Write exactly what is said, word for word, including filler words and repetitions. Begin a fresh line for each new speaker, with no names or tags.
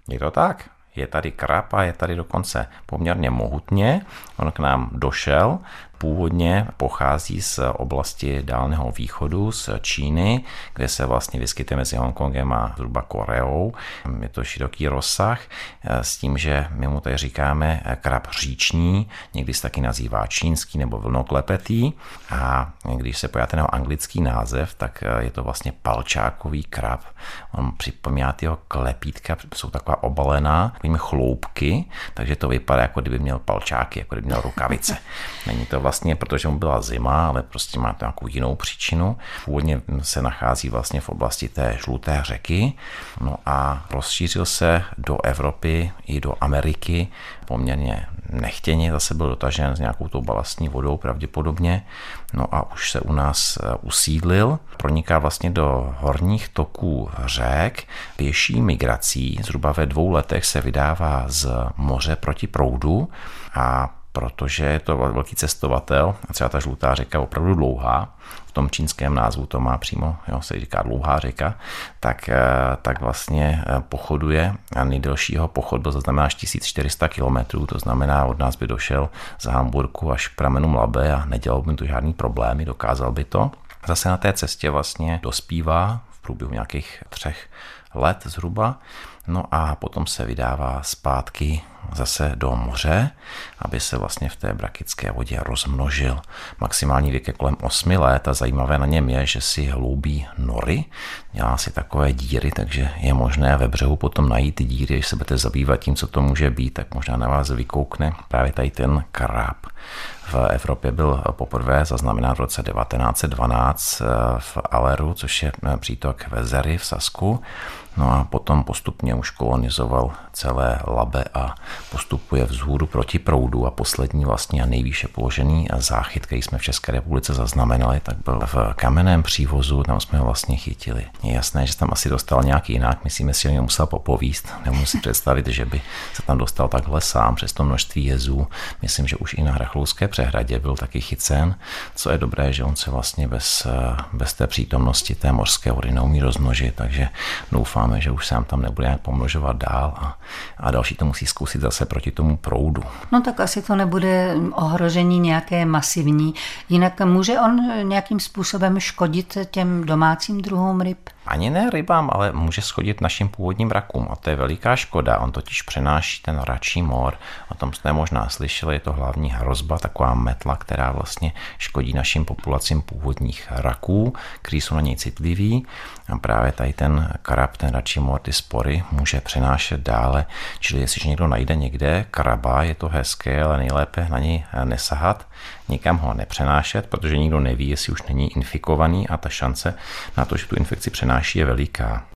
Je to tak. Je tady krab a je tady dokonce poměrně mohutně. On k nám došel. Původně pochází z oblasti Dálného východu, z Číny, kde se vlastně vyskytuje mezi Hongkongem a zhruba Koreou. Je to široký rozsah s tím, že my mu tady říkáme krab říční, někdy se taky nazývá čínský nebo vlnoklepetý. A když se pojáte na anglický název, tak je to vlastně palčákový krab. On připomíná tyho klepítka, jsou taková obalená takovými chloupky, takže to vypadá, jako kdyby měl palčáky, jako kdyby měl rukavice. Není to vlastně, protože mu byla zima, ale prostě má to nějakou jinou příčinu. Původně se nachází vlastně v oblasti té žluté řeky, no a rozšířil se do Evropy i do Ameriky poměrně nechtěně, zase byl dotažen s nějakou tou balastní vodou pravděpodobně, no a už se u nás usídlil, proniká vlastně do horních toků řek, pěší migrací, zhruba ve dvou letech se vydává z moře proti proudu a protože je to velký cestovatel, a třeba ta žlutá řeka je opravdu dlouhá, v tom čínském názvu to má přímo, jo, se říká dlouhá řeka, tak, tak vlastně pochoduje a nejdelšího pochod byl zaznamená až tisíc čtyři sta kilometrů, to znamená, od nás by došel z Hamburku až k pramenu Mlabe a nedělal by to žádný problémy, dokázal by to. Zase na té cestě vlastně dospívá v průběhu nějakých třech let zhruba, no a potom se vydává zpátky zase do moře, aby se vlastně v té brakické vodě rozmnožil. Maximální věk je kolem osmi let a zajímavé na něm je, že si hloubí nory, dělá si takové díry, takže je možné ve břehu potom najít ty díry, když se budete zabývat tím, co to může být, tak možná na vás vykoukne právě tady ten kráb. V Evropě byl poprvé zaznamenán v roce devatenáct set dvanáct v Aleru, což je přítok Vezery v Sasku. No a potom postupně už kolonizoval celé Labe a postupuje vzhůru proti proudu a poslední vlastně a nejvýše položený záchyt, který jsme v České republice zaznamenali, tak byl v Kamenném Přívozu, tam jsme ho vlastně chytili. Je jasné, že tam asi dostal nějak jinak, myslíme si, že něj musel popovíst, nemůžu si představit, že by se tam dostal takhle sám přes to množství jezů. Myslím, že už i na Hrachlouské přehradě byl taky chycen, co je dobré, že on se vlastně bez, bez té přítomnosti té mořské vody neumí rozmnožit, takže doufám, že už se nám tam nebude nějak pomnožovat dál a, a další to musí zkusit zase proti tomu proudu.
No tak asi to nebude ohrožení nějaké masivní. Jinak může on nějakým způsobem škodit těm domácím druhům ryb?
Ani ne rybám, ale může schodit našim původním rakům a to je veliká škoda. On totiž přenáší ten račí mor. O tom jste možná slyšeli, je to hlavní hrozba, taková metla, která vlastně škodí našim populacím původních raků, kteří jsou na něj citliví. A právě tady ten krab, ten račí mor, ty spory může přenášet dále. Čili jestliže někdo najde někde kraba, je to hezké, ale nejlépe na něj nesahat, nikam ho nepřenášet, protože nikdo neví, jestli už není infikovaný a ta šance na to, že tu infekci přenáší, je veliká.